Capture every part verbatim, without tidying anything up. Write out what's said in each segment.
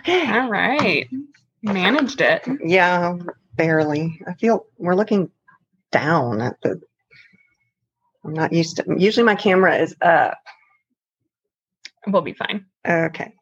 Okay. All right. Managed it. Yeah, barely. I feel we're looking down at the. I'm not used to. Usually my camera is up. We'll be fine. Okay.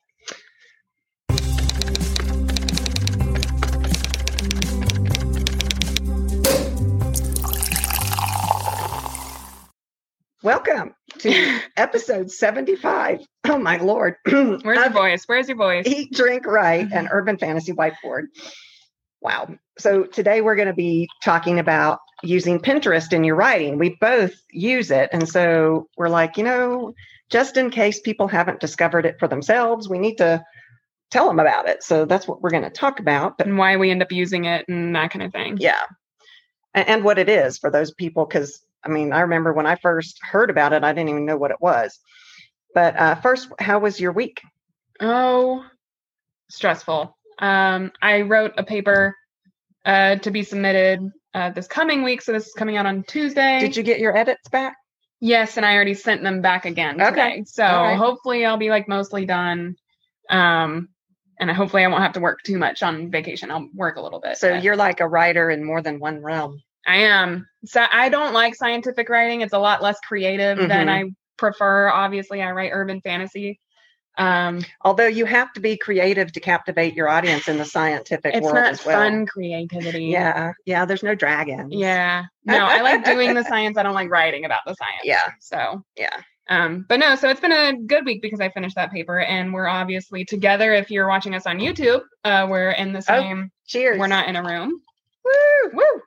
Welcome to episode seventy-five. Oh my Lord. Where's your voice? Where's your voice? Eat, Drink, Right, and Urban Fantasy Whiteboard. Wow. So today we're going to be talking about using Pinterest in your writing. We both use it. And so we're like, you know, just in case people haven't discovered it for themselves, we need to tell them about it. So that's what we're going to talk about. And why we end up using it and that kind of thing. Yeah. And, and what it is for those people, because I mean, I remember when I first heard about it, I didn't even know what it was. But uh, first, how was your week? Oh, stressful. Um, I wrote a paper uh, to be submitted uh, this coming week. So this is coming out on Tuesday. Did you get your edits back? Yes. And I already sent them back again today. Okay. So right. hopefully I'll be like mostly done. Um, and hopefully I won't have to work too much on vacation. I'll work a little bit. So but. You're like a writer in more than one realm. I am. So I don't like scientific writing. It's a lot less creative mm-hmm. than I prefer. Obviously, I write urban fantasy. Um, Although you have to be creative to captivate your audience in the scientific it's world not as well. Fun creativity. Yeah. Yeah. There's no dragons. Yeah. No, I like doing the science. I don't like writing about the science. Yeah. So, yeah. Um, but no, so it's been a good week because I finished that paper and we're obviously together. If you're watching us on YouTube, uh, we're in the same. Oh, cheers. We're not in a room. Woo! Woo!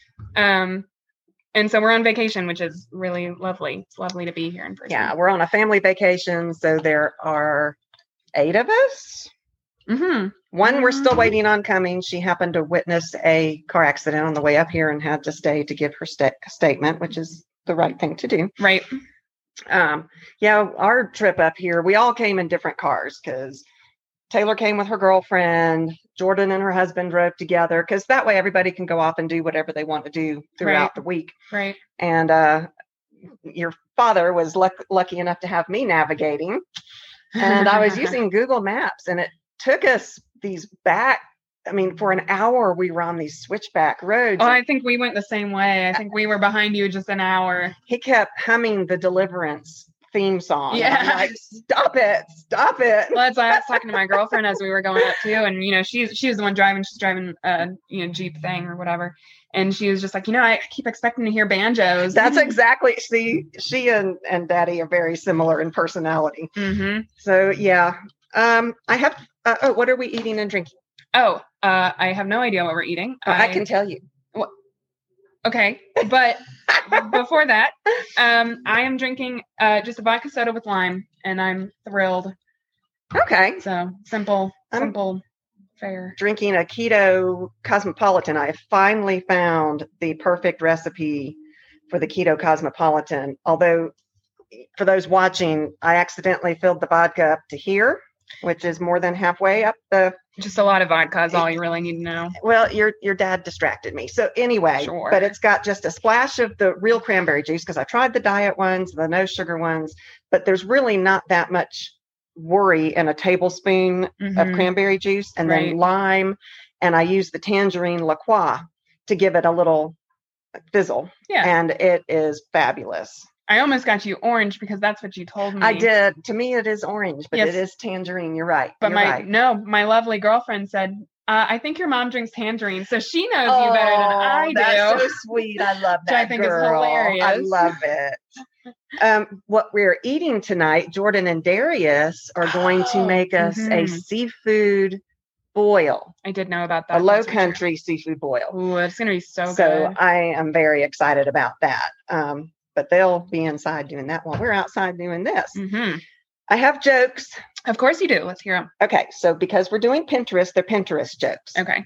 Um, and so we're on vacation, which is really lovely. It's lovely to be here in person. Yeah, we're on a family vacation. So there are eight of us. Mm-hmm. One mm-hmm. we're still waiting on coming. She happened to witness a car accident on the way up here and had to stay to give her sta- statement, which is the right thing to do. Right. Um, yeah, our trip up here, we all came in different cars because Taylor came with her girlfriend. Jordan and her husband drove together because that way everybody can go off and do whatever they want to do throughout right. the week. Right. And uh, your father was luck- lucky enough to have me navigating. And I was using Google Maps and it took us these back. I mean, for an hour, we were on these switchback roads. Oh, I think we went the same way. I think we were behind you just an hour. He kept humming the Deliverance theme song. Yeah. I'm like, stop it, stop it. Well, that's why I was talking to my girlfriend as we were going up too. And, you know, she's, she's the one driving, she's driving a, you know, Jeep thing or whatever. And she was just like, you know, I keep expecting to hear banjos. That's exactly, see, she and, and Daddy are very similar in personality. Mm-hmm. So, yeah. Um, I have, uh, oh, what are we eating and drinking? Oh, uh, I have no idea what we're eating. Oh, I, I can tell you. Well, okay. But before that, um, I am drinking uh, just a vodka soda with lime, and I'm thrilled. Okay. So simple, I'm simple, fair. Drinking a keto cosmopolitan. I finally found the perfect recipe for the keto cosmopolitan. Although, for those watching, I accidentally filled the vodka up to here, which is more than halfway up the. Just a lot of vodka is all you really need to know. Well, your your dad distracted me. So anyway, sure. But it's got just a splash of the real cranberry juice because I tried the diet ones, the no sugar ones, but there's really not that much worry in a tablespoon mm-hmm. of cranberry juice and right. then lime. And I use the tangerine La Croix to give it a little fizzle. Yeah. And it is fabulous. I almost got you orange because that's what you told me. I did. To me, it is orange, but yes. it is tangerine. You're right. But You're my right. no, my lovely girlfriend said, uh, I think your mom drinks tangerine, so she knows oh, you better than I do. That's so sweet. I love that. Which I think girl. is hilarious. I love it. um, what we're eating tonight, Jordan and Darius are going oh, to make us mm-hmm. a seafood boil. I did know about that. A low country seafood boil. Ooh, it's going to be so, so good. So I am very excited about that. Um, but they'll be inside doing that while we're outside doing this. Mm-hmm. I have jokes. Of course you do. Let's hear them. Okay. So because we're doing Pinterest, they're Pinterest jokes. Okay.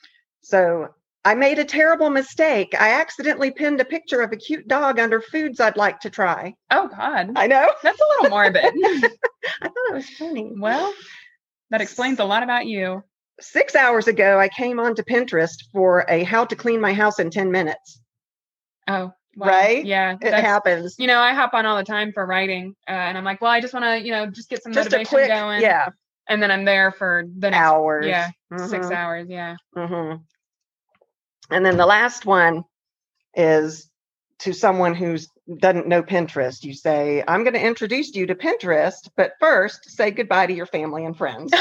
So I made a terrible mistake. I accidentally pinned a picture of a cute dog under foods I'd like to try. Oh, God. I know. That's a little morbid. I thought it was funny. Well, that explains a lot about you. Six hours ago, I came onto Pinterest for a how to clean my house in ten minutes. Oh. Wow. Right? Yeah. It happens. You know, I hop on all the time for writing. Uh, and I'm like, well, I just want to, you know, just get some just motivation a quick, going. Yeah. And then I'm there for the next hours. Yeah, Mhm. six hours. Yeah. hmm And then the last one is to someone who doesn't know Pinterest. You say, I'm going to introduce you to Pinterest, but first say goodbye to your family and friends.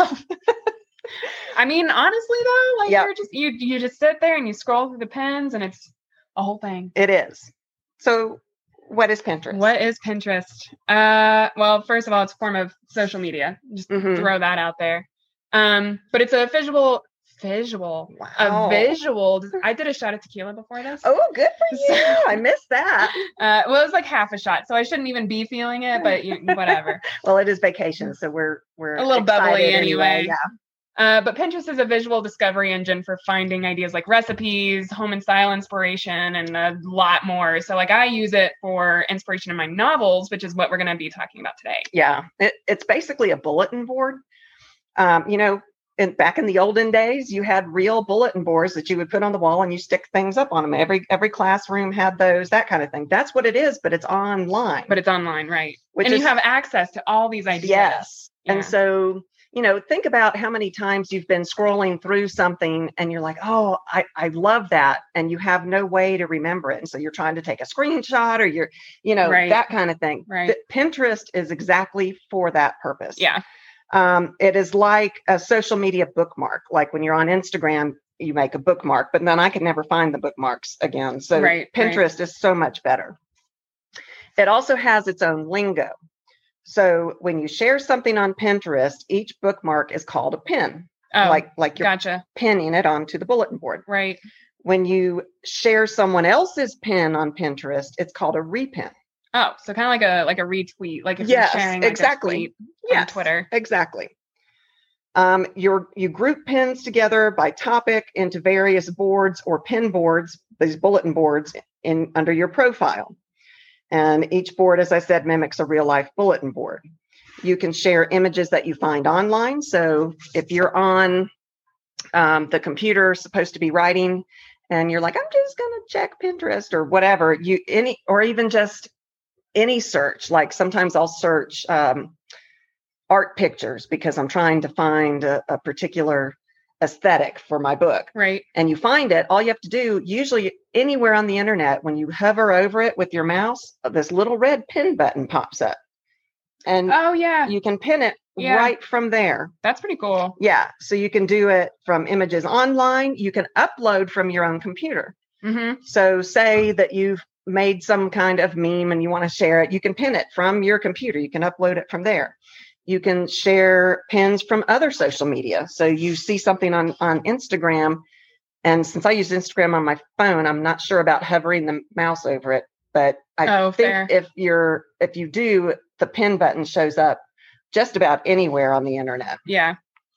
I mean, honestly though, like Yep. you're just you you just sit there and you scroll through the pins and it's a whole thing. It is. So what is Pinterest? What is Pinterest? Uh, well, first of all, it's a form of social media. Just Mhm. throw that out there. Um, but it's a visual, visual, Wow. a visual. I did a shot of tequila before this. Oh, good for you. I missed that. Uh, well, it was like half a shot, so I shouldn't even be feeling it, but you, whatever. Well, it is vacation, so we're we're A little bubbly excited anyway. Yeah. Uh, but Pinterest is a visual discovery engine for finding ideas like recipes, home and style inspiration, and a lot more. So like I use it for inspiration in my novels, which is what we're going to be talking about today. Yeah. It, it's basically a bulletin board. Um, you know, in, back in the olden days, you had real bulletin boards that you would put on the wall and you stick things up on them. Every every classroom had those, that kind of thing. That's what it is, but it's online. But it's online, right? Which and is, you have access to all these ideas. Yes. Yeah. And so, you know, think about how many times you've been scrolling through something and you're like, oh, I, I love that. And you have no way to remember it. And so you're trying to take a screenshot or you're, you know, Right. that kind of thing. Right. But Pinterest is exactly for that purpose. Yeah. Um, it is like a social media bookmark. Like when you're on Instagram, you make a bookmark, but then I can never find the bookmarks again. So Right, Pinterest right. is so much better. It also has its own lingo. So when you share something on Pinterest, each bookmark is called a pin, Oh, like like you're gotcha. pinning it onto the bulletin board. Right. When you share someone else's pin on Pinterest, it's called a repin. Oh, so kind of like a like a retweet, like if Yes, you're sharing like exactly. a tweet Yes, on Twitter. Exactly. Um, you're, you group pins together by topic into various boards or pin boards, these bulletin boards in under your profile. And each board, as I said, mimics a real life bulletin board. You can share images that you find online. So if you're on um, the computer supposed to be writing and you're like, I'm just going to check Pinterest or whatever, you any or even just any search, like sometimes I'll search um, art pictures because I'm trying to find a, a particular aesthetic for my book. Right. And you find it, all you have to do, usually anywhere on the internet, when you hover over it with your mouse, this little red pin button pops up. And Oh yeah. you can pin it Yeah. right from there. That's pretty cool. Yeah. So you can do it from images online. You can upload from your own computer. Mm-hmm. So say that you've made some kind of meme and you want to share it, you can pin it from your computer. You can upload it from there. You can share pins from other social media. So you see something on, on Instagram. And since I use Instagram on my phone, I'm not sure about hovering the mouse over it. But I Oh, think fair. if you're if you do, the pin button shows up just about anywhere on the internet. Yeah.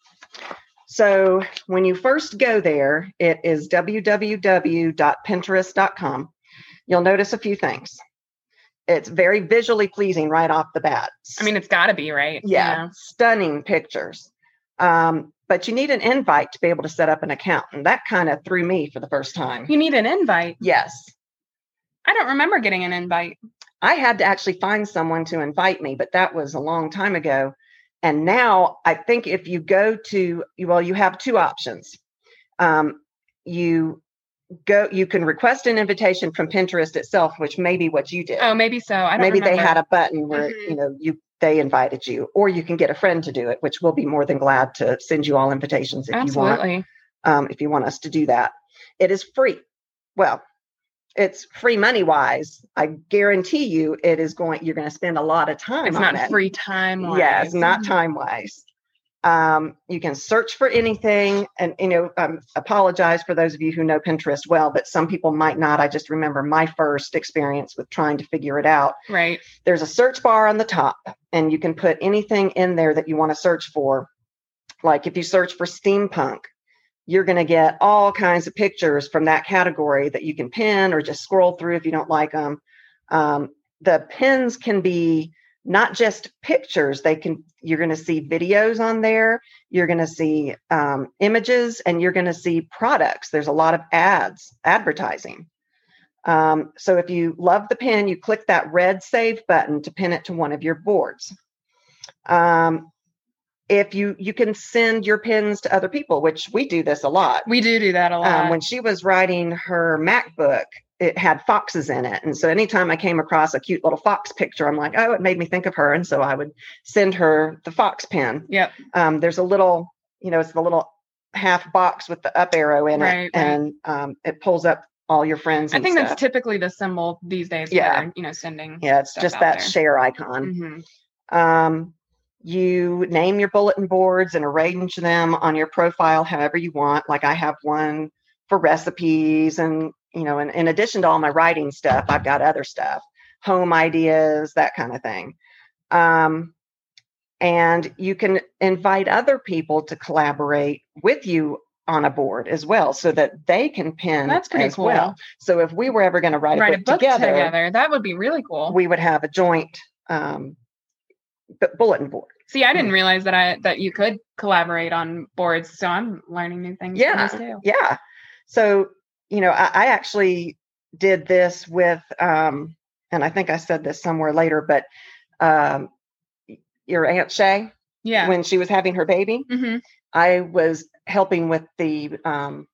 So when you first go there, it is w w w dot pinterest dot com. You'll notice a few things. It's very visually pleasing right off the bat. I mean, it's got to be, right? Yeah, stunning pictures. Um, but you need an invite to be able to set up an account. And that kind of threw me for the first time. You need an invite. Yes. I don't remember getting an invite. I had to actually find someone to invite me, but that was a long time ago. And now I think if you go to, well, you have two options. Um, you go, you can request an invitation from Pinterest itself, which may be what you did. Oh, maybe so. I don't Maybe remember. they had a button where, Mhm. you know, you, they invited you, or you can get a friend to do it, which we'll be more than glad to send you all invitations if you want, Absolutely. um, if you want us to do that. It is free. Well, it's free money wise. I guarantee you it is going, you're going to spend a lot of time It's on not it. free time. Yes, not time wise. Um, you can search for anything, and you know, um, apologize for those of you who know Pinterest well, but some people might not. I just remember my first experience with trying to figure it out. Right. There's a search bar on the top, and you can put anything in there that you want to search for. Like if you search for steampunk, you're going to get all kinds of pictures from that category that you can pin or just scroll through if you don't like them. Um, the pins can be not just pictures. They can, you're going to see videos on there. You're going to see um, images, and you're going to see products. There's a lot of ads, advertising. Um, so if you love the pin, you click that red save button to pin it to one of your boards. Um, if you you can send your pins to other people, which we do this a lot. We do do that a lot. Um, when she was writing her MacBook, it had foxes in it. And so anytime I came across a cute little fox picture, I'm like, oh, it made me think of her. And so I would send her the fox pin. Yep. Um, there's a little, you know, it's the little half box with the up arrow in Right, it. right. And um, it pulls up all your friends. I And think stuff. that's typically the symbol these days Yeah. for, you know, sending. Yeah, it's stuff just out that there. share icon. Mhm. Um, you name your bulletin boards and arrange them on your profile however you want. Like I have one for recipes, and you know, and in addition to all my writing stuff, I've got other stuff, home ideas, that kind of thing. Um, and you can invite other people to collaborate with you on a board as well, so that they can pin That's pretty as cool. well. So if we were ever going to write, Write a book, together, together. That would be really cool. we would have a joint um, bu- bulletin board. See, I didn't realize that I that you could collaborate on boards, so I'm learning new things Yeah. from this too. Yeah. So, you know, I, I actually did this with, um, and I think I said this somewhere later, but um, your Aunt Shay, Yeah. when she was having her baby, hmm I was helping with the um,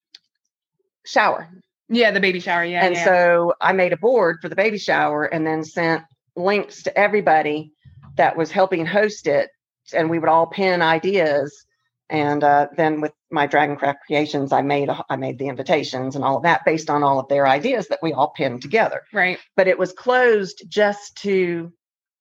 shower. Yeah, the baby shower. Yeah. and yeah. so I made a board for the baby shower and then sent links to everybody that was helping host it. And we would all pin ideas. And uh, then with my Dragoncraft Creations, I made a, I made the invitations and all of that based on all of their ideas that we all pinned together. Right. But it was closed just to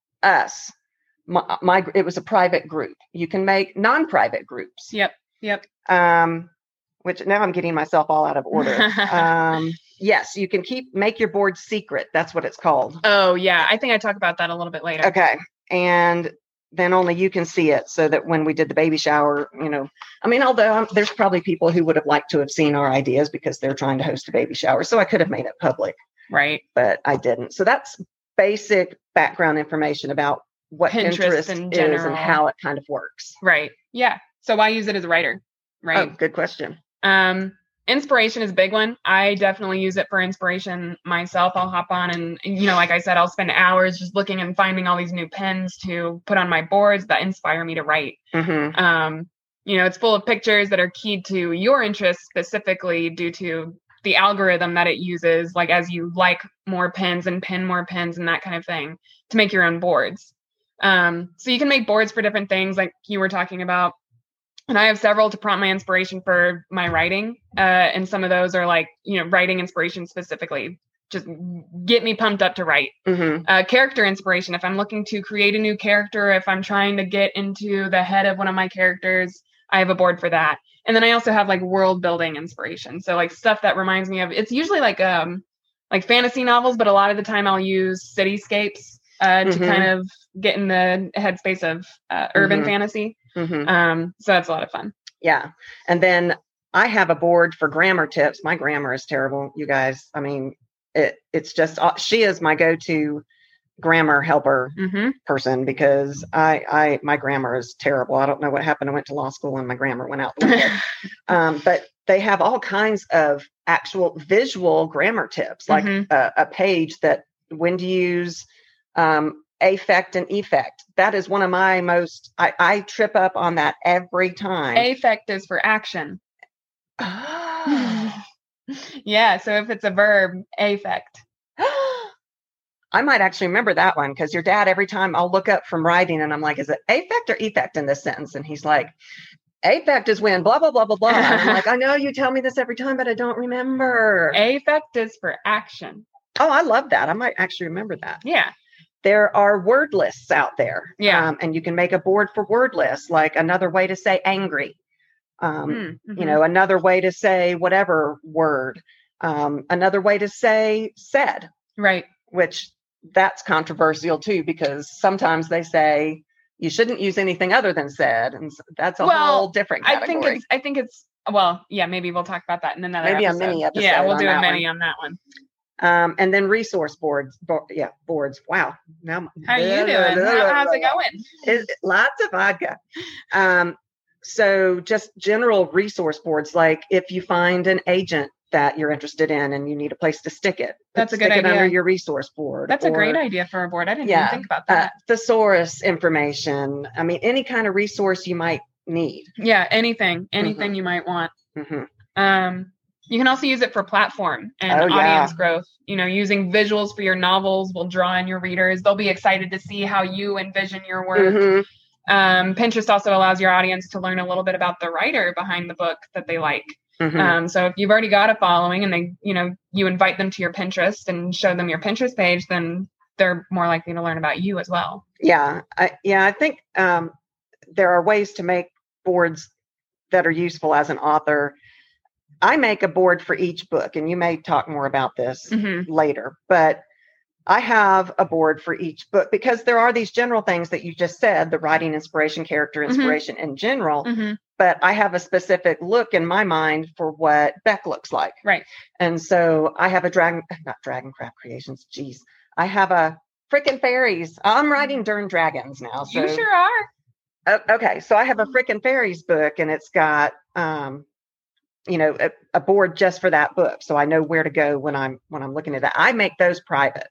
us. My, my it was a private group. You can make non-private groups. Yep. Yep. Um, which now I'm getting myself all out of order. um, yes, you can keep make your board secret. That's what it's called. Oh yeah, I think I talk about that a little bit later. Okay, and then only you can see it, so that when we did the baby shower, you know, I mean, although um, there's probably people who would have liked to have seen our ideas because they're trying to host a baby shower, so I could have made it public, Right. but I didn't. So that's basic background information about what Pinterest Pinterest, in is general. and how it kind of works. Right. Yeah. So why use it as a writer? Right. Oh, good question. Um, inspiration is a big one. I definitely use it for inspiration myself. I'll hop on and, you know, like I said, I'll spend hours just looking and finding all these new pens to put on my boards that inspire me to write. Mm-hmm. Um, you know, it's full of pictures that are keyed to your interests specifically due to the algorithm that it uses, like as you like more pens and pin more pens and that kind of thing to make your own boards. Um, so you can make boards for different things like you were talking about. And I have several to prompt my inspiration for my writing. Uh, and some of those are like, you know, writing inspiration specifically. Just get me pumped up to write. Mm-hmm. Uh, character inspiration. If I'm looking to create a new character, if I'm trying to get into the head of one of my characters, I have a board for that. And then I also have like world building inspiration. So like stuff that reminds me of, it's usually like, um, like fantasy novels, but a lot of the time I'll use cityscapes uh, to Mhm. kind of get in the headspace of uh, urban Mhm. fantasy. Mm-hmm. Um, so that's a lot of fun. Yeah. And then I have a board for grammar tips. My grammar is terrible, you guys. I mean, it, it's just, uh, she is my go-to grammar helper Mm-hmm. person because I, I, my grammar is terrible. I don't know what happened. I went to law school and my grammar went out the window. um, but they have all kinds of actual visual grammar tips, like Mhm. a, a page that when to use um, affect and effect. That is one of my most, I, I trip up on that every time. Affect is for action. Oh. Yeah. So if it's a verb, affect. I might actually remember that one because your dad, every time I'll look up from writing and I'm like, is it affect or effect in this sentence? And he's like, affect is when blah, blah, blah, blah, blah. And I'm like, I know you tell me this every time, but I don't remember. Affect is for action. Oh, I love that. I might actually remember that. Yeah. There are word lists out there. Yeah. Um, and you can make a board for word lists, like another way to say angry. Um, Mm-hmm. You know, another way to say whatever word. Um, another way to say said, Right. which that's controversial too, because sometimes they say you shouldn't use anything other than said. And s- that's a Well, whole different I category. think it's, I think it's, well, yeah, maybe we'll talk about that in another Maybe a episode. mini episode Yeah, we'll on do a that mini on that one. um, and then resource boards. Bo- yeah, boards. Wow. Now, How you doing? How, how's it going? It, lots of vodka. Um, so just general resource boards, like if you find an agent that you're interested in and you need a place to stick it. That's a stick good it idea. under your resource board. That's a great or, idea for a board. I didn't yeah, even think about uh, that. thesaurus information. I mean, any kind of resource you might need. Yeah, anything, anything Mm-hmm. you might want. Mm-hmm. Um, you can also use it for platform and Oh, audience yeah. growth. You know, using visuals for your novels will draw in your readers. They'll be excited to see how you envision your work. Mm-hmm. Um, Pinterest also allows your audience to learn a little bit about the writer behind the book that they like. Mm-hmm. Um, so if you've already got a following and they, you know, you invite them to your Pinterest and show them your Pinterest page, then they're more likely to learn about you as well. Yeah. I, yeah. I think um, there are ways to make boards that are useful as an author. I make a board for each book, and you may talk more about this Mm-hmm. later, but I have a board for each book because there are these general things that you just said, the writing inspiration, character inspiration in general, Mm-hmm. but I have a specific look in my mind for what Beck looks like. Right. And so I have a dragon, not Dragon Craft Creations. Geez. I have a frickin' fairies. I'm writing Dern Dragons now. So. You sure are. Oh, okay. So I have a frickin' fairies book, and it's got, um, you know, a, a board just for that book. So I know where to go when I'm, when I'm looking at that. I make those private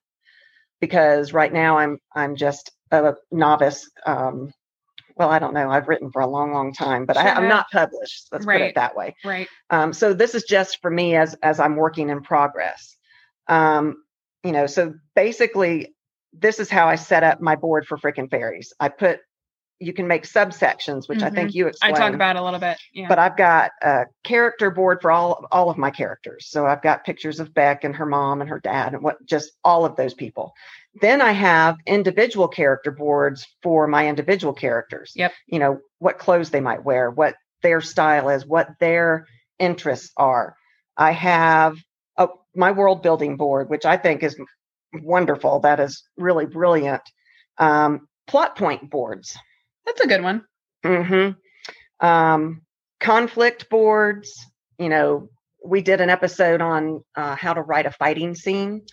because right now I'm, I'm just a novice. Um, well, I don't know. I've written for a long, long time, but Sure I, I'm have. not published. Let's put Right. it that way. Right. Um, so this is just for me as, as I'm working in progress. Um, you know, so basically this is how I set up my board for frickin' fairies. I put, you can make subsections, which I think you I explained. talk about it a little bit. Yeah. But I've got a character board for all, all of my characters. So I've got pictures of Beck and her mom and her dad and what, just all of those people. Then I have individual character boards for my individual characters. Yep. You know, what clothes they might wear, what their style is, what their interests are. I have a, my world building board, which I think is wonderful. That is really brilliant. Um, plot point boards. That's a good one. Mm-hmm. Um, conflict boards. You know, we did an episode on uh, how to write a fighting scene.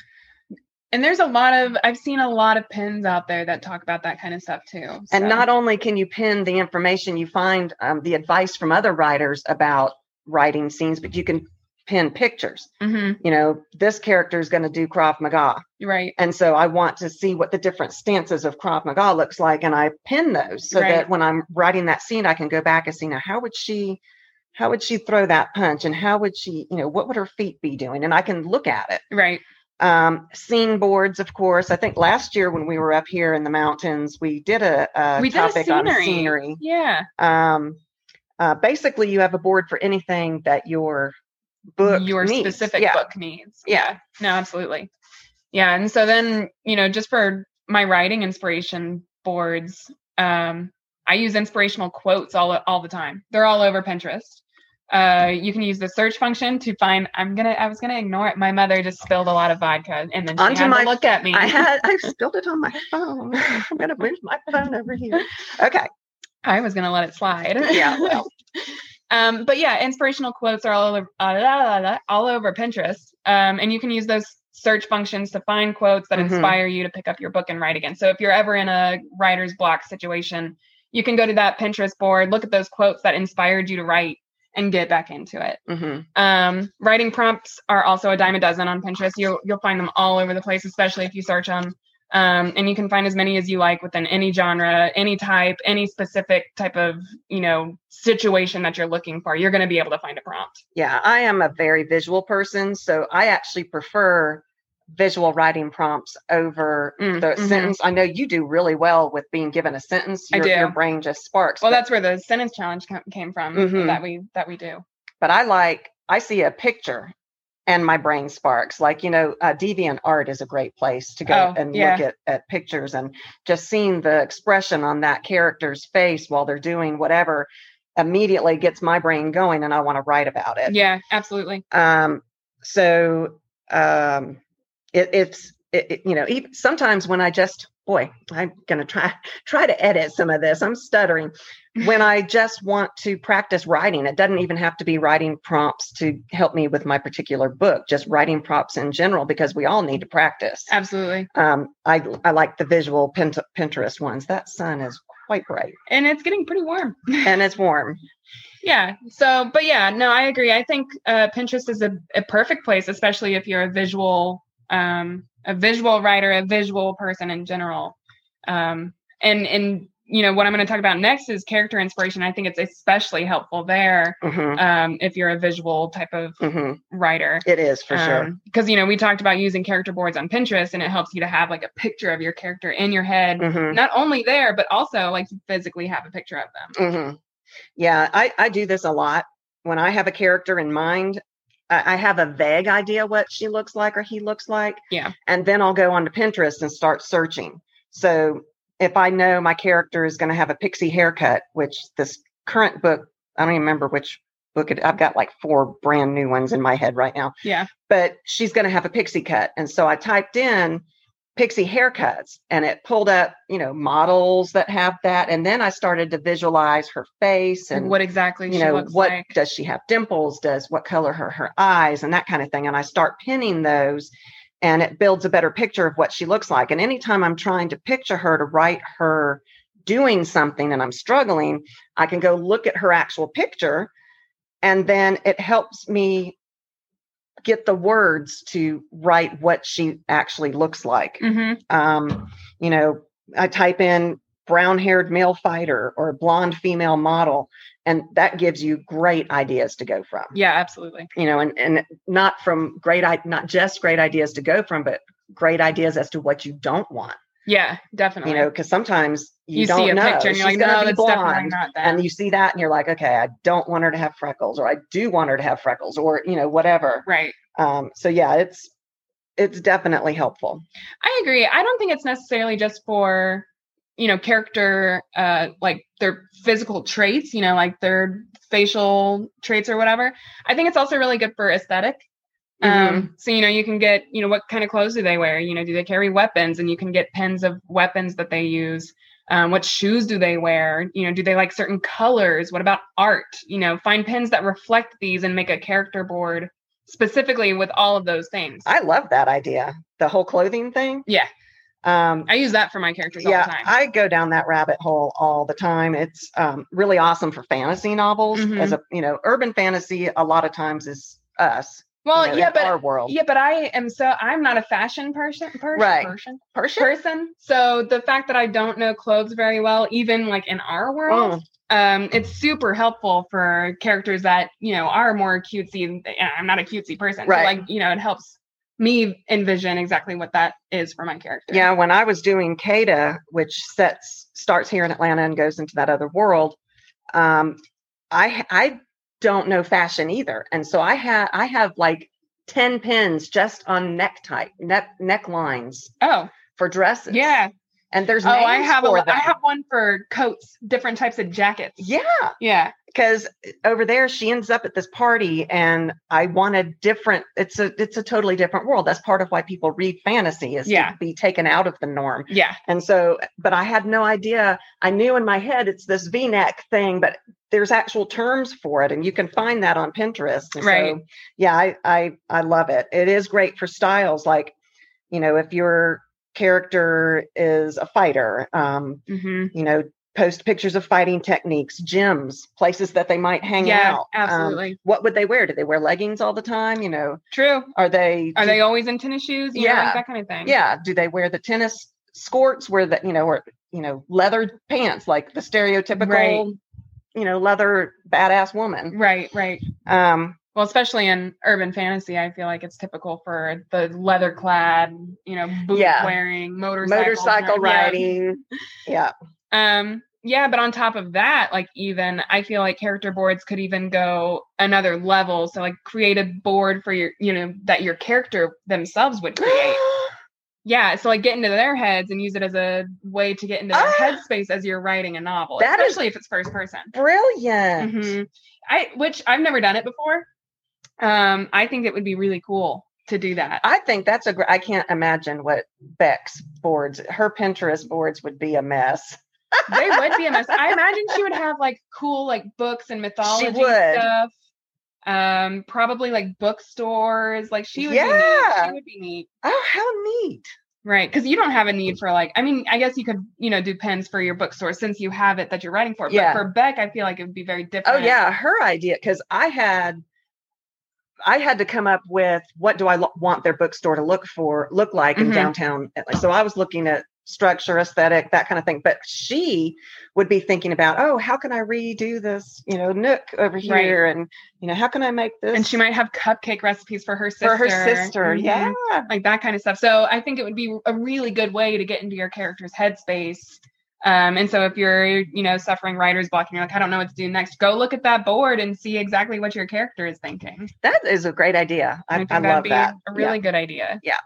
And there's a lot of, I've seen a lot of pins out there that talk about that kind of stuff too. So. And not only can you pin the information, you find um, the advice from other writers about writing scenes, but you can pin pictures. Mm-hmm. You know, this character is going to do Krav Maga. Right. And so I want to see what the different stances of Krav Maga looks like. And I pin those so Right. that when I'm writing that scene, I can go back and see, now, how would she, how would she throw that punch? And how would she, you know, what would her feet be doing? And I can look at it. Right. Um, scene boards, of course. I think last year when we were up here in the mountains, we did a, a We did a topic on scenery. scenery. Yeah. Um, uh, basically, you have a board for anything that your book Your needs. specific Yeah. book needs. Yeah. No, absolutely. Yeah. And so then, you know, just for my writing inspiration boards, um, I use inspirational quotes all, all the time. They're all over Pinterest. Uh, you can use the search function to find, I'm going to, I was going to ignore it. My mother just spilled a lot of vodka and then she Onto had my- to look at me. I had, I spilled it on my phone. I'm going to move my phone over here. Okay. I was going to let it slide. Yeah. Well, Um, but yeah, inspirational quotes are all over, uh, la, la, la, all over Pinterest. Um, and you can use those search functions to find quotes that Mhm. inspire you to pick up your book and write again. So if you're ever in a writer's block situation, you can go to that Pinterest board, look at those quotes that inspired you to write and get back into it. mhm. Um, writing prompts are also a dime a dozen on Pinterest. You'll, you'll find them all over the place, especially if you search them. Um, and you can find as many as you like within any genre, any type, any specific type of, you know, situation that you're looking for. You're going to be able to find a prompt. Yeah, I am a very visual person, so I actually prefer visual writing prompts over Mm, the mhm. sentence. I know you do really well with being given a sentence. I Your, do. your brain just sparks. Well, but, that's where the sentence challenge ca- came from Mhm. that we that we do. but I like, I see a picture and my brain sparks. Like, you know, uh, DeviantArt is a great place to go Oh, and yeah. look at, at pictures, and just seeing the expression on that character's face while they're doing whatever immediately gets my brain going, and I want to write about it. Yeah, absolutely. Um, so um, it, it's, it, it, you know, even sometimes when I just, boy, I'm going to try, try to edit some of this. I'm stuttering. When I just want to practice writing, it doesn't even have to be writing prompts to help me with my particular book, just writing prompts in general, because we all need to practice. Absolutely. Um, I, I like the visual Pint- Pinterest ones. That sun is quite bright. And it's getting pretty warm. And it's warm. Yeah. So, but yeah, no, I agree. I think uh, Pinterest is a, a perfect place, especially if you're a visual, um, a visual writer, a visual person in general. Um, and, and, you know, what I'm going to talk about next is character inspiration. I think it's especially helpful there Mm-hmm. um, if you're a visual type of Mm-hmm. writer. It is for sure. Because, you know, we talked about using character boards on Pinterest, and it helps you to have like a picture of your character in your head, Mm-hmm. not only there, but also like you physically have a picture of them. Mm-hmm. Yeah, I, I do this a lot. When I have a character in mind, I, I have a vague idea what she looks like or he looks like. Yeah. And then I'll go onto Pinterest and start searching. So if I know my character is going to have a pixie haircut, which this current book, I don't even remember which book it, I've got like four brand new ones in my head right now. Yeah. But she's going to have a pixie cut. And so I typed in pixie haircuts and it pulled up, you know, models that have that. And then I started to visualize her face Like and what exactly you she know, looks what like. does she have dimples? Does what color her, her eyes and that kind of thing. And I start pinning those and it builds a better picture of what she looks like. And anytime I'm trying to picture her to write her doing something and I'm struggling, I can go look at her actual picture and then it helps me get the words to write what she actually looks like. Mm-hmm. Um, you know, I type in brown haired male fighter or blonde female model, and that gives you great ideas to go from. Yeah, absolutely. You know, and, and not from great, not just great ideas to go from, but great ideas as to what you don't want. Yeah, definitely. You know, because sometimes you, you don't see a know. picture and you're She's like, gonna no, be that's definitely blonde. not that. And you see that and you're like, okay, I don't want her to have freckles, or I do want her to have freckles, or, you know, whatever. Right. Um, so yeah, it's, it's definitely helpful. I agree. I don't think it's necessarily just for, you know, character, uh, like their physical traits, you know, like their facial traits or whatever. I think it's also really good for aesthetic. Mm-hmm. Um, so, you know, you can get, you know, what kind of clothes do they wear? You know, do they carry weapons? And you can get pins of weapons that they use. Um, what shoes do they wear? You know, do they like certain colors? What about art? You know, find pins that reflect these and make a character board specifically with all of those things. I love that idea. The whole clothing thing. Yeah. Um, I use that for my characters all yeah, the time. I go down that rabbit hole all the time. It's um, really awesome for fantasy novels. Mhm. As a, you know, urban fantasy a lot of times is us. Well, you know, yeah, in but our world. yeah, but I am so I'm not a fashion person, person, Right. person, Person? person. So the fact that I don't know clothes very well, even like in our world, Oh, um, it's super helpful for characters that you know are more cutesy. I'm not a cutesy person, so Right. like you know, it helps me envision exactly what that is for my character. yeah. When I was doing CADA, which sets starts here in Atlanta and goes into that other world, um, I I don't know fashion either, and so I have I have like ten pins just on necktie neck necklines Oh, for dresses. yeah. and there's Oh, names I have a for I them. have one for coats, different types of jackets. Yeah. Yeah. Because over there she ends up at this party and I want a different it's a it's a totally different world. That's part of why people read fantasy is Yeah. to be taken out of the norm. Yeah. And so, but I had no idea. I knew in my head it's this V-neck thing, but there's actual terms for it and you can find that on Pinterest. And Right. so yeah, I, I I love it. It is great for styles like, you know, if your character is a fighter, um, Mm-hmm. you know, post pictures of fighting techniques, gyms, places that they might hang Yeah, out. Um, absolutely. what would they wear? Do they wear leggings all the time? You know, True. are they, Are do- they always in tennis shoes? You know, Yeah. like that kind of thing. yeah. Do they wear the tennis skirts where the, you know, or, you know, leather pants, like the stereotypical, Right. you know, leather badass woman. Right, right. Um, Well, especially in urban fantasy, I feel like it's typical for the leather clad, you know, boot Yeah. wearing, motorcycle, motorcycle yeah. riding. Yeah. Um, yeah, but on top of that, like even I feel like character boards could even go another level. So like create a board for your, you know, that your character themselves would create. Yeah, so like get into their heads and use it as a way to get into their Ah! headspace as you're writing a novel, That is- especially if it's first person. Brilliant. hmm I, which I've never done it before. Um, I think it would be really cool to do that. I think that's a great, I can't imagine what Beck's boards, her Pinterest boards would be a mess. They would be a mess. I imagine she would have like cool like books and mythology would. stuff. Um, probably like bookstores. Like she would be Yeah. neat. She would be neat. Oh, how neat. Right. Because you don't have a need for like, I mean, I guess you could, you know, do pens for your bookstore since you have it that you're writing for. Yeah. But for Beck, I feel like it would be very different. Oh yeah. Her idea. Cause I had, I had to come up with what do I lo- want their bookstore to look for, look like in Mhm. downtown. So I was looking at structure, aesthetic, that kind of thing. But she would be thinking about, oh, how can I redo this, you know, nook over here? Right. And, you know, how can I make this? And she might have cupcake recipes for her sister. for her sister. Mhm. Yeah. Like that kind of stuff. So I think it would be a really good way to get into your character's headspace. Um, and so if you're, you know, suffering writer's block and you're like, I don't know what to do next, go look at that board and see exactly what your character is thinking. That is a great idea. I, I, think I that'd love be that. a really Yeah. good idea. Yeah.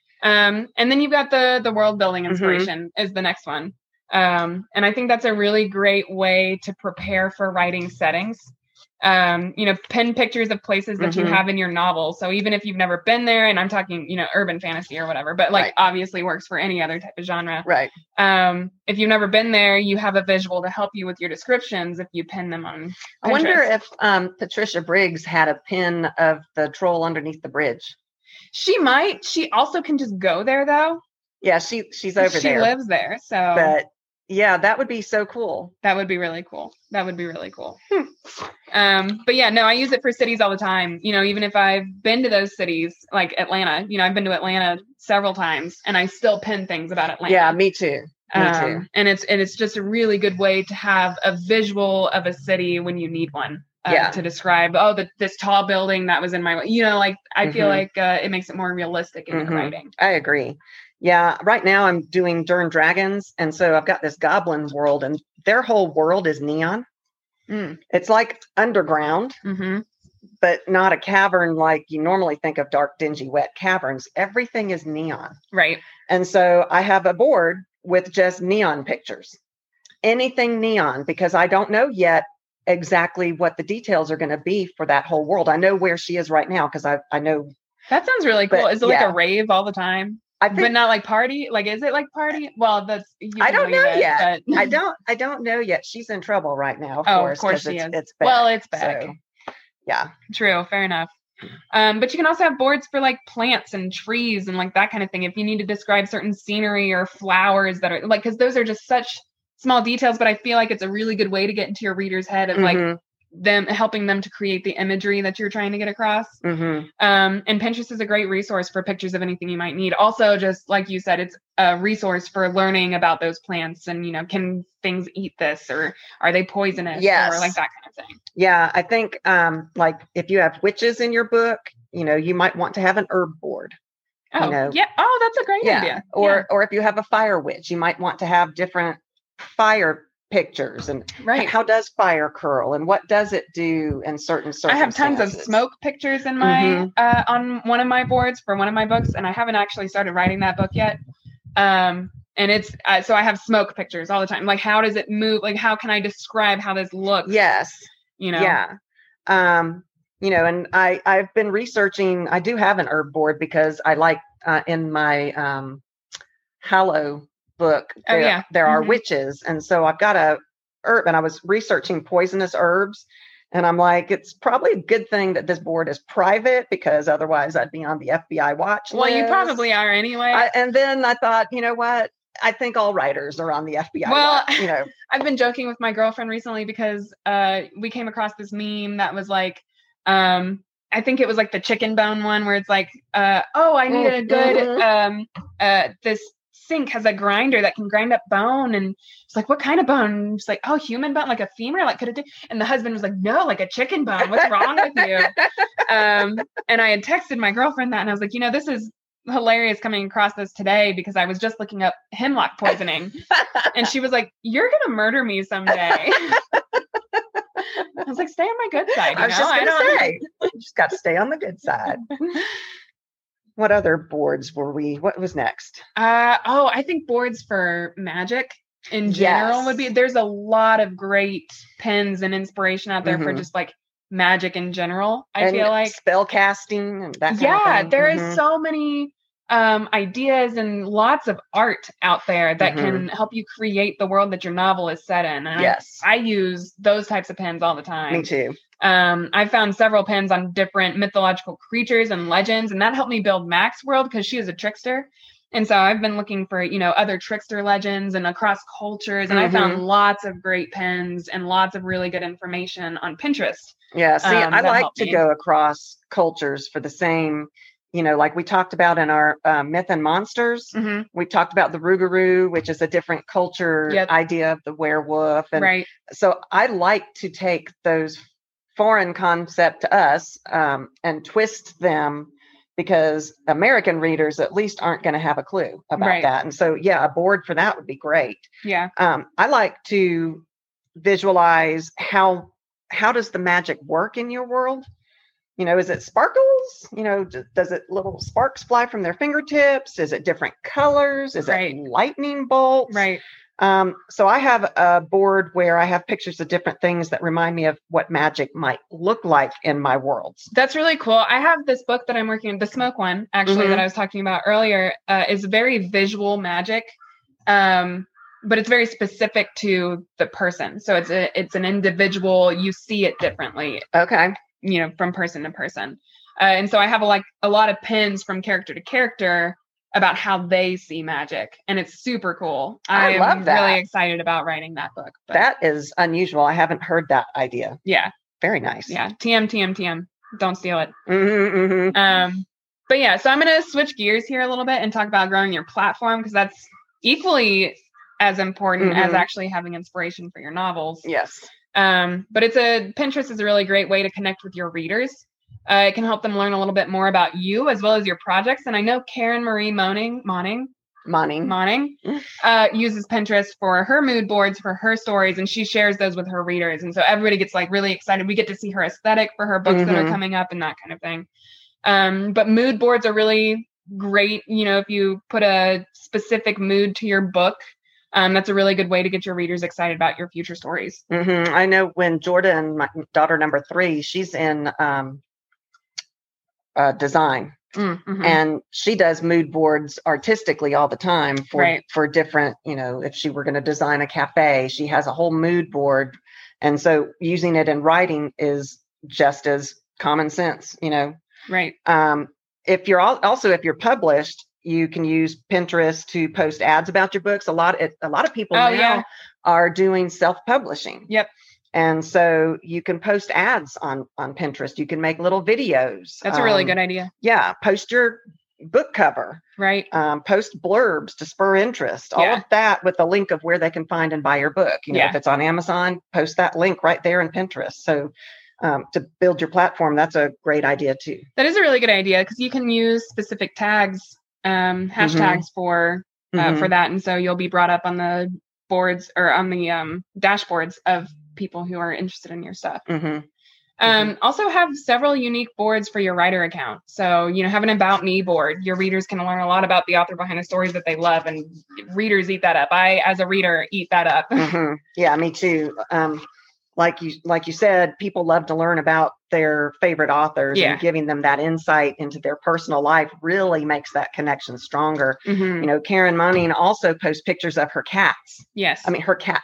Um, and then you've got the the world building Mhm. inspiration is the next one. Um, and I think that's a really great way to prepare for writing settings. Um, you know, pen pictures of places that Mhm. you have in your novel. So even if you've never been there, and I'm talking, you know, urban fantasy or whatever, but like Right. obviously works for any other type of genre. Right. Um, if you've never been there, you have a visual to help you with your descriptions if you pin them on I wonder Pinterest. if um, Patricia Briggs had a pin of the troll underneath the bridge. She might. She also can just go there though. Yeah, she she's over she there. lives there. So But yeah, that would be so cool. that would be really cool. That would be really cool. Hmm. Um, but yeah, no, I use it for cities all the time. You know, even if I've been to those cities, like Atlanta, you know, I've been to Atlanta several times and I still pin things about Atlanta. Yeah, me too. Me um, too. And it's, and it's just a really good way to have a visual of a city when you need one. Uh, Yeah. To describe, oh, the, this tall building that was in my, you know, like I feel Mhm. like uh, it makes it more realistic in Mhm. your writing. I agree. Yeah, right now I'm doing Dern Dragons, and so I've got this goblin world, and their whole world is neon. Mm. It's like underground, Mm-hmm. but not a cavern like you normally think of dark, dingy, wet caverns. Everything is neon. Right. And so I have a board with just neon pictures, anything neon, because I don't know yet exactly what the details are going to be for that whole world. I know where she is right now because I, I know. That sounds really cool. But, Is it like yeah. a rave all the time? I think But not like party? Like, is it like party? Well, that's, you I can don't believe know it, yet. but- I don't. I don't know yet. She's in trouble right now. Of Oh, of course, course 'cause she it's, is. It's bad. Well, it's back. So, yeah. True. Fair enough. Um, but you can also have boards for like plants and trees and like that kind of thing. If you need to describe certain scenery or flowers that are like, because those are just such small details, but I feel like it's a really good way to get into your reader's head of like Mhm, them helping them to create the imagery that you're trying to get across. mhm. Um, and Pinterest is a great resource for pictures of anything you might need. Also, just like you said, it's a resource for learning about those plants and, you know, can things eat this or are they poisonous Yes. or like that kind of thing. Yeah, I think um, like if you have witches in your book, you know, you might want to have an herb board. Oh, know. yeah. Oh, that's a great Yeah. idea. Or or if you have a fire witch, you might want to have different fire pictures and Yeah, right. how does fire curl and what does it do in certain I have tons of circumstances? smoke pictures in my Mhm. uh, on one of my boards for one of my books, and I haven't actually started writing that book yet. Um, and it's uh, so I have smoke pictures all the time. Like, how does it move? Like, how can I describe how this looks? Yes. You know. Yeah. Um, you know, and I, I've been researching, I do have an herb board because I like uh, in my um, Hallow book, Oh, there, yeah. there are Mhm. witches. And so I've got a herb and I was researching poisonous herbs. And I'm like, it's probably a good thing that this board is private because otherwise I'd be on the F B I watch Well, you list. probably are anyway. I, and then I thought, you know what? I think all writers are on the F B I Well, watch, you know. I've been joking with my girlfriend recently because uh, we came across this meme that was like, um, I think it was like the chicken bone one where it's like, uh, oh, I need a good, Mhm. um, uh, this sink has a grinder that can grind up bone. And it's like, what kind of bone? And she's like, oh, human bone, like a femur, like could it do? And the husband was like, no, like a chicken bone. What's wrong with you? Um, and I had texted my girlfriend that and I was like, you know, this is hilarious coming across this today because I was just looking up hemlock poisoning. And she was like, you're going to murder me someday. I was like, stay on my good side. You I was know? just I going to don't- say, you just got to stay on the good side. What other boards were we? What was next? Uh, oh, I think boards for magic in general Yes. would be, there's a lot of great pens and inspiration out there for Mhm. just like magic in general. I and feel like, spell casting and that kind yeah, of thing. there is Mhm. so many um, ideas and lots of art out there that Mhm. can help you create the world that your novel is set in. And Yes. I, I use those types of pens all the time. Me too. Um, I found several pens on different mythological creatures and legends, and that helped me build Mac's world because she is a trickster. And so I've been looking for, you know, other trickster legends and across cultures. And Mm-hmm. I found lots of great pins and lots of really good information on Pinterest. Yeah. See, um, I that like helped to me. go across cultures for the same, you know, like we talked about in our uh, Myth and Monsters. Mhm. We talked about the Rougarou, which is a different culture Yep. idea of the werewolf. And Right. so I like to take those foreign concept to us um, and twist them, because American readers at least aren't going to have a clue about Right. that. And so, yeah, a board for that would be great. Yeah. Um, I like to visualize how how does the magic work in your world? You know, is it sparkles? You know, d- does it little sparks fly from their fingertips? Is it different colors? Is Right. it lightning bolts? Right. Um, so I have a board where I have pictures of different things that remind me of what magic might look like in my worlds. That's really cool. I have this book that I'm working on, the smoke one, actually, Mhm. that I was talking about earlier, uh, is very visual magic. Um, but it's very specific to the person. So it's a, it's an individual, you see it differently, Okay. you know, from person to person. Uh, and so I have a, like a lot of pins from character to character about how they see magic. And it's super cool. I I'm love that. really excited about writing that book. But That is unusual. I haven't heard that idea. yeah, Very nice. yeah. T M, T M, T M. Don't steal it. Mm-hmm, mm-hmm. Um, but yeah, so I'm going to switch gears here a little bit and talk about growing your platform, because that's equally as important as Mhm. actually having inspiration for your novels. Yes. Um, but it's a Pinterest is a really great way to connect with your readers. Uh, it can help them learn a little bit more about you as well as your projects. And I know Karen Marie Moning, Moning, Money. Moning uh, uses Pinterest for her mood boards, for her stories, and she shares those with her readers. And so everybody gets like really excited. We get to see her aesthetic for her books that are Mhm. coming up and that kind of thing. Um, but mood boards are really great. You know, if you put a specific mood to your book, um, that's a really good way to get your readers excited about your future stories. Mm-hmm. I know when Jordan, my daughter number three, she's in um, uh, design. Mm-hmm. And she does mood boards artistically all the time for Right. for different, you know, if she were going to design a cafe, she has a whole mood board. And so using it in writing is just as common sense, you know. Right. Um, if you're al- also if you're published, you can use Pinterest to post ads about your books. A lot a lot of people Oh, now yeah. are doing self-publishing. Yep. And so you can post ads on on Pinterest. You can make little videos. That's a really Um, good idea. Yeah, post your book cover, Right. um, post blurbs to spur interest, all Yeah. of that with a link of where they can find and buy your book. You know, Yeah. if it's on Amazon, post that link right there in Pinterest. So um, to build your platform, that's a great idea too. That is a really good idea, because you can use specific tags, um, hashtags for uh, Mhm. for that, and so you'll be brought up on the boards or on the um, dashboards of people who are interested in your stuff. Mhm. Um, also have several unique boards for your writer account. So, you know, have an about me board. Your readers can learn a lot about the author behind the stories that they love, and readers eat that up. I, as a reader, eat that up. Mhm. Yeah, me too. Um, like you like you said, people love to learn about their favorite authors, Yeah. and giving them that insight into their personal life really makes that connection stronger. Mhm. You know, Karen Moning also posts pictures of her cats. Yes. I mean, her cat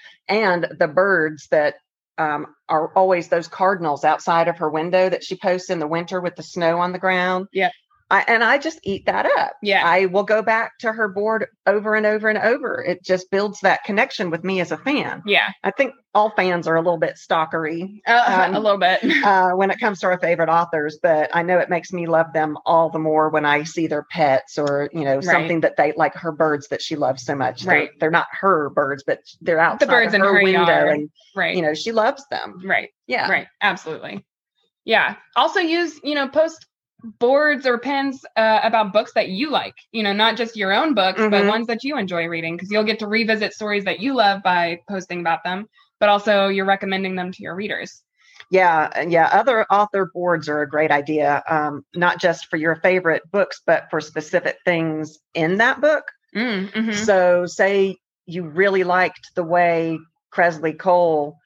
and the birds that um, are always those cardinals outside of her window that she posts in the winter with the snow on the ground. Yeah. I, and I just eat that up. Yeah. I will go back to her board over and over and over. It just builds that connection with me as a fan. yeah. I think all fans are a little bit stalkery Uh, Um, a little bit. uh, when it comes to our favorite authors, but I know it makes me love them all the more when I see their pets, or, you know, Right. something that they like, her birds that she loves so much. They're- Right. They're, not her birds, but they're outside birds of in her, her window, yard. and Right. you know, she loves them. Right. Yeah. Right. Absolutely. Yeah. Also use, you know, post boards or pins uh, about books that you like, you know, not just your own books, but Mhm. ones that you enjoy reading, because you'll get to revisit stories that you love by posting about them, but also you're recommending them to your readers. Yeah. and Yeah. Other author boards are a great idea. Um, not just for your favorite books, but for specific things in that book. Mm, mhm. So say you really liked the way Kresley Cole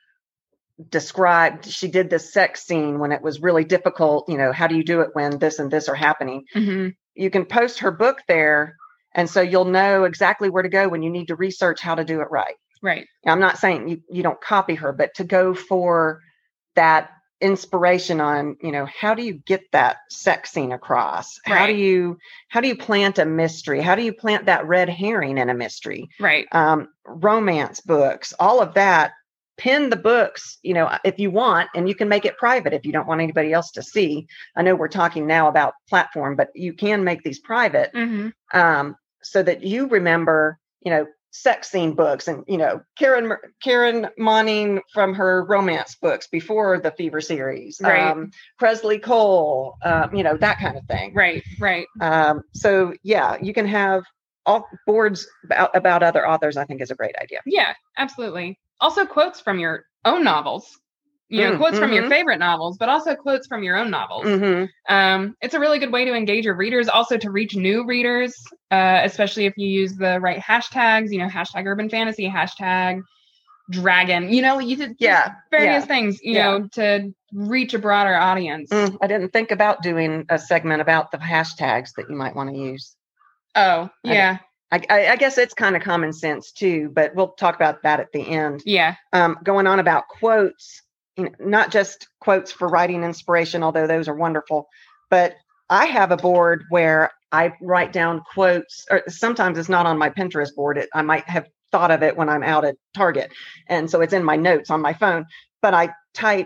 described, she did this sex scene when it was really difficult. You know, how do you do it when this and this are happening? Mhm. You can post her book there. And so you'll know exactly where to go when you need to research how to do it right. Right. I'm not saying you, you don't copy her, but to go for that inspiration on, you know, how do you get that sex scene across? How do Right. you, how do you plant a mystery? How do you plant that red herring in a mystery? Right. Um, romance books, all of that. Pin the books, you know, if you want, and you can make it private if you don't want anybody else to see. I know we're talking now about platform, but you can make these private, Mm-hmm. um, so that you remember, you know, sex scene books, and, you know, Karen Karen Monning from her romance books before the Fever series, Right. um, Presley Cole, um, you know, that kind of thing. Right. Right. Um, so yeah, you can have all boards about, about other authors. I think is a great idea. Yeah, absolutely. Also quotes from your own novels. You know, Mm, quotes from your mhm. favorite novels, but also quotes from your own novels. Mm-hmm. Um, it's a really good way to engage your readers, also to reach new readers, uh, especially if you use the right hashtags, you know, hashtag urban fantasy, hashtag dragon, you know, you did Yeah, various yeah. things, you Yeah. know, to reach a broader audience. Mm, I didn't think about doing a segment about the hashtags that you might want to use. Oh, I yeah. I, I, I guess it's kind of common sense too, but we'll talk about that at the end. Yeah. Um, going on about quotes, you know, not just quotes for writing inspiration, although those are wonderful, but I have a board where I write down quotes, or sometimes it's not on my Pinterest board. It, I might have thought of it when I'm out at Target. And so it's in my notes on my phone, but I type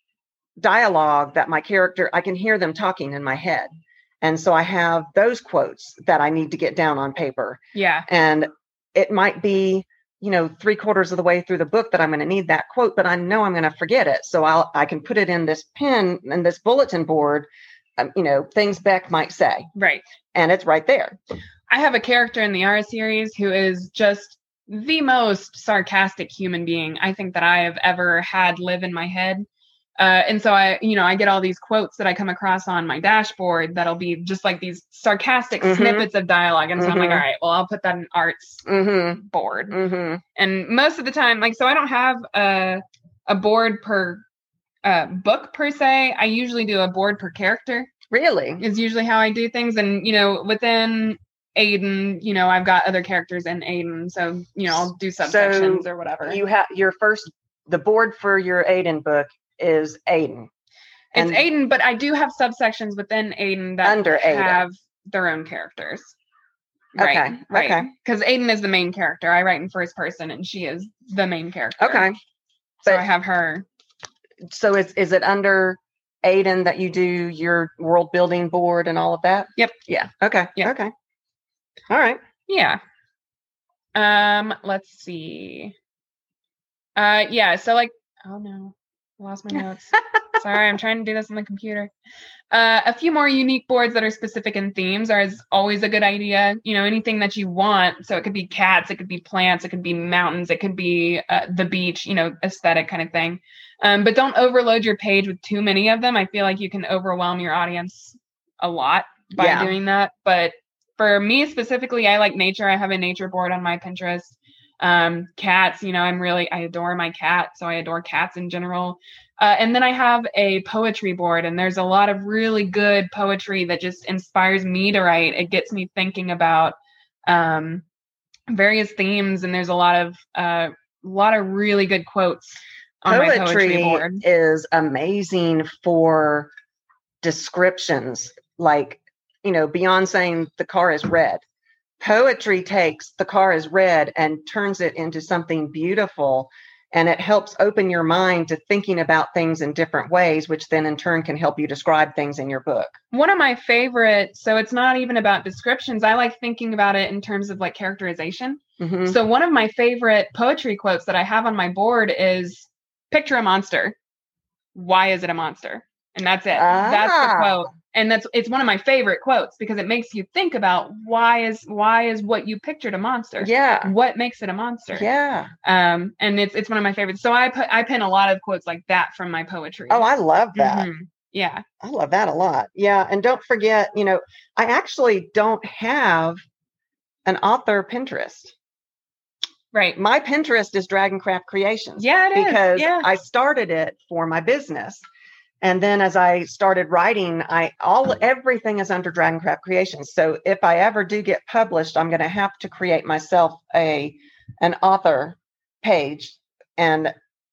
dialogue that my character, I can hear them talking in my head. And so I have those quotes that I need to get down on paper. Yeah. And it might be, you know, three quarters of the way through the book that I'm going to need that quote, but I know I'm going to forget it. So I'll, I can put it in this pen and this bulletin board, um, you know, things Beck might say. Right. And it's right there. I have a character in the Yara series who is just the most sarcastic human being I think that I have ever had live in my head. Uh, and so I, you know, I get all these quotes that I come across on my dashboard that'll be just like these sarcastic Mhm. snippets of dialogue. And so I'm like, Mhm. all right, well, I'll put that in Art's Mm-hmm. board. Mm-hmm. And most of the time, like, so I don't have a, a board per uh, book per se. I usually do a board per character Really? is usually how I do things. And, you know, within Aiden, you know, I've got other characters in Aiden. So, you know, I'll do subsections So or whatever. You have your first, the board for your Aiden book is Aiden. It's And Aiden, but I do have subsections within Aiden that Under Aiden. have their own characters. Okay, Right. Right. okay. Because Aiden is the main character. I write in first person and she is the main character. Okay. So But- I have her. So is, is it under Aiden that you do your world building board and all of that? Yep. Yeah. Okay. Yeah. Okay. All right. Yeah. Um, let's see. Uh yeah, so like oh no, I lost my notes. Sorry, I'm trying to do this on the computer. Uh, a few more unique boards that are specific in themes are is always a good idea. You know, anything that you want. So it could be cats, it could be plants, it could be mountains, it could be uh, the beach, you know, aesthetic kind of thing. Um, but don't overload your page with too many of them. I feel like you can overwhelm your audience a lot by Yeah. doing that. But for me specifically, I like nature. I have a nature board on my Pinterest. Um, cats, you know, I'm really, I adore my cat. So I adore cats in general. Uh, and then I have a poetry board, and there's a lot of really good poetry that just inspires me to write. It gets me thinking about um, various themes, and there's a lot of a uh, lot of really good quotes on my poetry Poetry board. is amazing for descriptions, like, you know, beyond saying the car is red. Poetry takes the car is red and turns it into something beautiful. And it helps open your mind to thinking about things in different ways, which then in turn can help you describe things in your book. One of my favorite, so it's not even about descriptions. I like thinking about it in terms of like characterization. Mm-hmm. So one of my favorite poetry quotes that I have on my board is picture a monster. Why is it a monster? And that's it. Ah. That's the quote. And that's it's one of my favorite quotes because it makes you think about why is why is what you pictured a monster? Yeah. What makes it a monster? Yeah. Um, and it's it's one of my favorites. So I put I pin a lot of quotes like that from my poetry. Oh, I love that. Mhm. Yeah. I love that a lot. Yeah. And don't forget, you know, I actually don't have an author Pinterest. Right. My Pinterest is Dragoncraft Creations. Yeah, it is. Because Yeah. I started it for my business. And then as I started writing, I all everything is under Dragoncraft Creations. So if I ever do get published, I'm going to have to create myself a an author page. And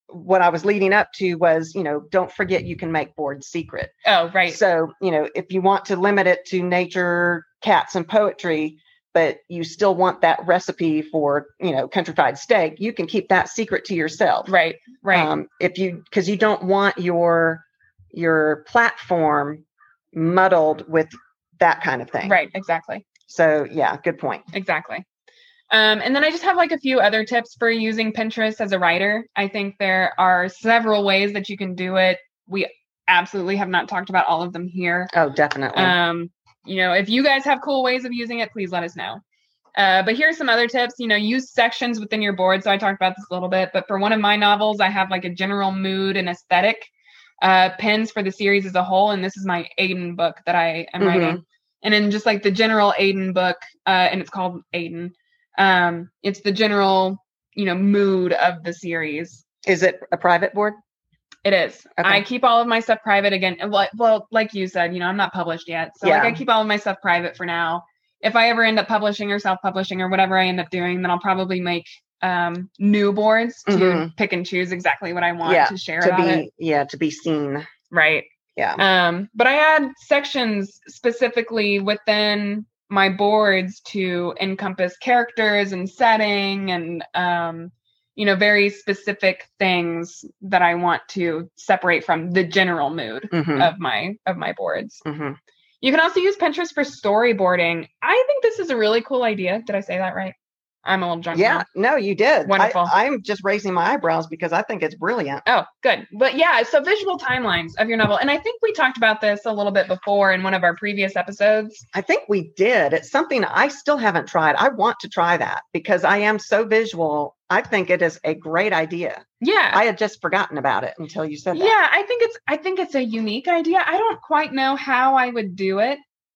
what I was leading up to was, you know, don't forget you can make boards secret. Oh, right. So, you know, if you want to limit it to nature, cats, and poetry, but you still want that recipe for, you know, country fried steak, you can keep that secret to yourself. Right. Right. Um, if you, because you don't want your your platform muddled with that kind of thing. Right. Exactly. So yeah, good point. Exactly. Um, and then I just have like a few other tips for using Pinterest as a writer. I think there are several ways that you can do it. We absolutely have not talked about all of them here. Oh, definitely. Um, you know, if you guys have cool ways of using it, please let us know. Uh, but here's some other tips. You know, use sections within your board. So I talked about this a little bit, but for one of my novels, I have like a general mood and aesthetic uh, pins for the series as a whole. And this is my Aiden book that I am mm-hmm. writing. And in just like the general Aiden book, uh, and it's called Aiden, um, it's the general, you know, mood of the series. Is it a private board? It is. Okay. I keep all of my stuff private again. Well, well, like you said, you know, I'm not published yet. So yeah. like I keep all of my stuff private for now. If I ever end up publishing or self-publishing or whatever I end up doing, then I'll probably make um, new boards to mm-hmm. pick and choose exactly what I want yeah, to share to about be, it. Yeah, to be seen. Right. Yeah. Um, but I add sections specifically within my boards to encompass characters and setting and, um, you know, very specific things that I want to separate from the general mood mm-hmm. of my of my boards. Mm-hmm. You can also use Pinterest for storyboarding. I think this is a really cool idea. Did I say that right? I'm a little drunk. Yeah, now. no, you did. Wonderful. I, I'm just raising my eyebrows because I think it's brilliant. Oh, good. But yeah, so visual timelines of your novel. And I think we talked about this a little bit before in one of our previous episodes. I think we did. It's something I still haven't tried. I want to try that because I am so visual. I think it is a great idea. Yeah. I had just forgotten about it until you said that. Yeah, I think it's I think it's a unique idea. I don't quite know how I would do it.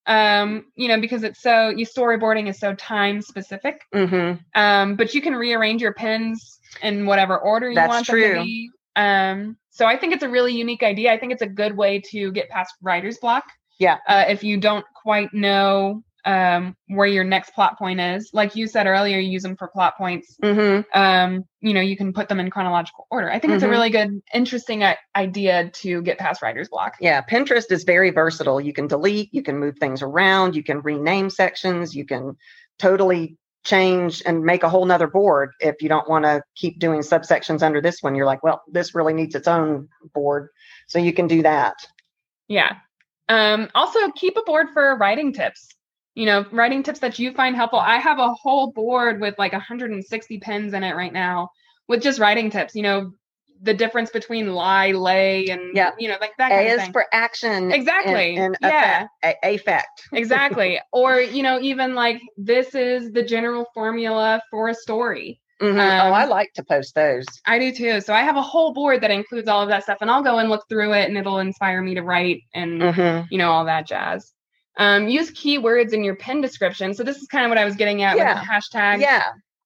Um, you know, because it's so, you storyboarding is so time specific. Mm-hmm. Um, but you can rearrange your pins in whatever order you That's want true. them to be. Um, so I think it's a really unique idea. I think it's a good way to get past writer's block. Yeah. Uh, if you don't quite know um, where your next plot point is, like you said earlier, you use them for plot points. Mm-hmm. Um, you know, you can put them in chronological order. I think mm-hmm. it's a really good, interesting uh, idea to get past writer's block. Yeah. Pinterest is very versatile. You can delete, you can move things around, you can rename sections, you can totally change and make a whole nother board. If you don't want to keep doing subsections under this one, you're like, well, this really needs its own board. So you can do that. Yeah. Um, also keep a board for writing tips. You know, writing tips that you find helpful. I have a whole board with like one hundred sixty pins in it right now with just writing tips, you know, the difference between lie, lay, and, yeah. you know, like that kind A of is thing. for action. Exactly. And, and yeah. Effect, a- affect. Exactly. Or, you know, even like this is the general formula for a story. Mm-hmm. Um, oh, I like to post those. I do too. So I have a whole board that includes all of that stuff and I'll go and look through it and it'll inspire me to write and, mm-hmm. you know, all that jazz. Um, use keywords in your pin description. So this is kind of what I was getting at yeah. with the hashtag. Yeah.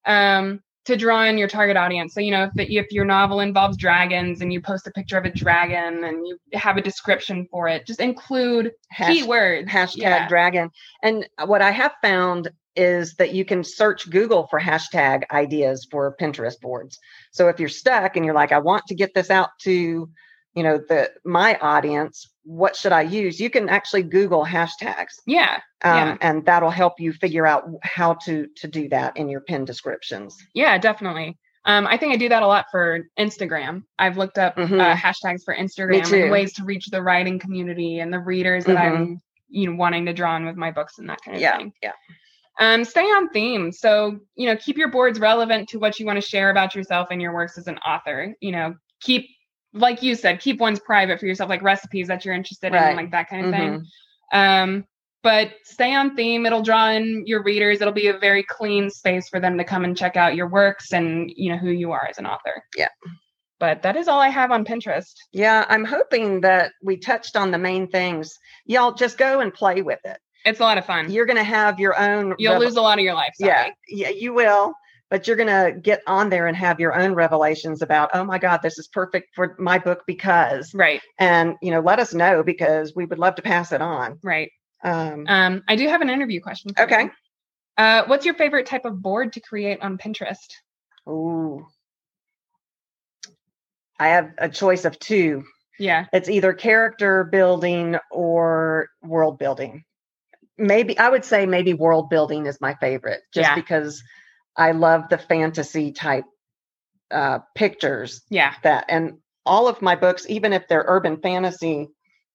Um, to draw in your target audience. So, you know, if, the, if your novel involves dragons and you post a picture of a dragon and you have a description for it, just include Hash, keywords. Hashtag yeah. dragon. And what I have found is that you can search Google for hashtag ideas for Pinterest boards. So if you're stuck and you're like, I want to get this out to, you know, the my audience, what should I use? You can actually Google hashtags. Yeah. Um, yeah. And that'll help you figure out how to to do that in your pin descriptions. Yeah, definitely. Um, I think I do that a lot for Instagram. I've looked up mm-hmm. uh, hashtags for Instagram and ways to reach the writing community and the readers that mm-hmm. I'm, you know, wanting to draw in with my books and that kind of yeah, thing. Yeah. Um, stay on theme. So, you know, keep your boards relevant to what you want to share about yourself and your works as an author. You know, keep, like you said, keep ones private for yourself, like recipes that you're interested right. in, like that kind of mm-hmm. thing. Um, but stay on theme. It'll draw in your readers. It'll be a very clean space for them to come and check out your works and, you know, who you are as an author. Yeah. But that is all I have on Pinterest. Yeah. I'm hoping that we touched on the main things. Y'all just go and play with it. It's a lot of fun. You're going to have your own. You'll revel- lose a lot of your life. Sorry. Yeah. Yeah, you will. But you're going to get on there and have your own revelations about, oh my God, this is perfect for my book because. Right. And, you know, let us know because we would love to pass it on. Right. Um, um, I do have an interview question for okay. you. Uh, what's your favorite type of board to create on Pinterest? Ooh. I have a choice of two. Yeah. It's either character building or world building. Maybe I would say maybe world building is my favorite, just Yeah. because I love the fantasy type uh, pictures. Yeah. That and all of my books, even if they're urban fantasy,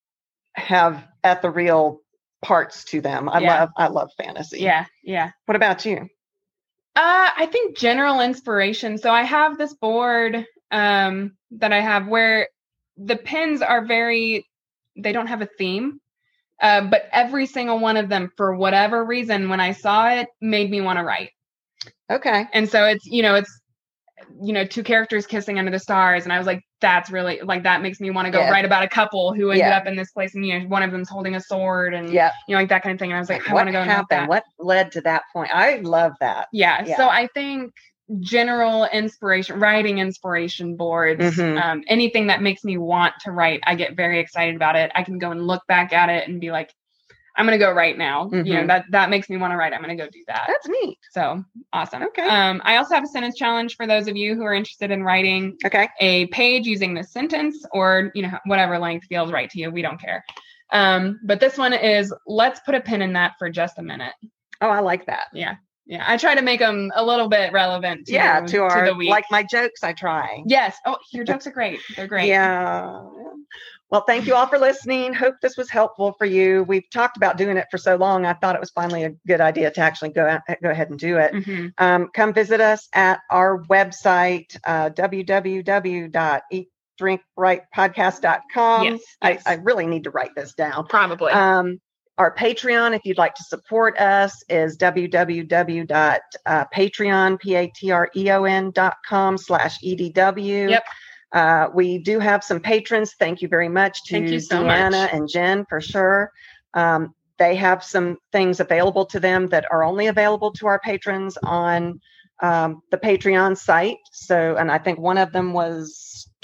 have ethereal parts to them. I Yeah. love I love fantasy. Yeah. Yeah. What about you? Uh, I think general inspiration. So I have this board um, that I have where the pins are very, they don't have a theme, uh, but every single one of them, for whatever reason, when I saw it, made me want to write. Okay. And so it's, you know, it's, you know, two characters kissing under the stars. And I was like, that's really, like, that makes me want to go Yeah. write about a couple who ended Yeah. up in this place. And, you know, one of them's holding a sword and, Yeah. you know, like that kind of thing. And I was like, I what want to go and help happened? that. What led to that point? I love that. Yeah, Yeah. so I think general inspiration, writing inspiration boards, Mhm. um, anything that makes me want to write, I get very excited about it. I can go and look back at it and be like, I'm going to go right now. You know, Mhm. that, that makes me want to write. I'm going to go do that. That's neat. So awesome. Okay. Um, I also have a sentence challenge for those of you who are interested in writing Okay. a page using this sentence or, you know, whatever length feels right to you. We don't care. Um, but this one is, let's put a pin in that for just a minute. Oh, I like that. Yeah. Yeah. I try to make them a little bit relevant to, Yeah, to our the week. like my jokes. I try. Yes. Oh, your jokes are great. They're great. Yeah. Well, thank you all for listening. Hope this was helpful for you. We've talked about doing it for so long. I thought it was finally a good idea to actually go out, go ahead and do it. Mm-hmm. Um, come visit us at our website, uh, w w w dot eat drink write podcast dot com. Yes, I, yes. I really need to write this down. Probably. Um, our Patreon, if you'd like to support us, is w w w dot patreon, P A T R E O N dot com slash E D W. Yep. Uh, we do have some patrons. Thank you very much to Thank you so Deanna much. and Jen for sure. Um, they have some things available to them that are only available to our patrons on um, the Patreon site. So, and I think one of them was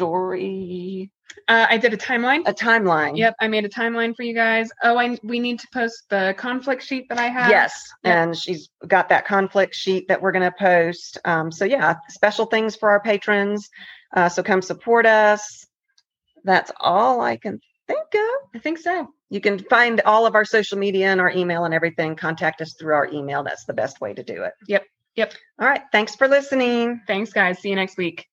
story, Uh, I did a timeline. a timeline. Yep. I made a timeline for you guys. Oh, I we need to post the conflict sheet that I have. Yes. Yep. And she's got that conflict sheet that we're going to post. Um, so yeah, special things for our patrons. Uh, so come support us. That's all I can think of. I think so. You can find all of our social media and our email and everything. Contact us through our email. That's the best way to do it. Yep. Yep. All right. Thanks for listening. Thanks, guys. See you next week.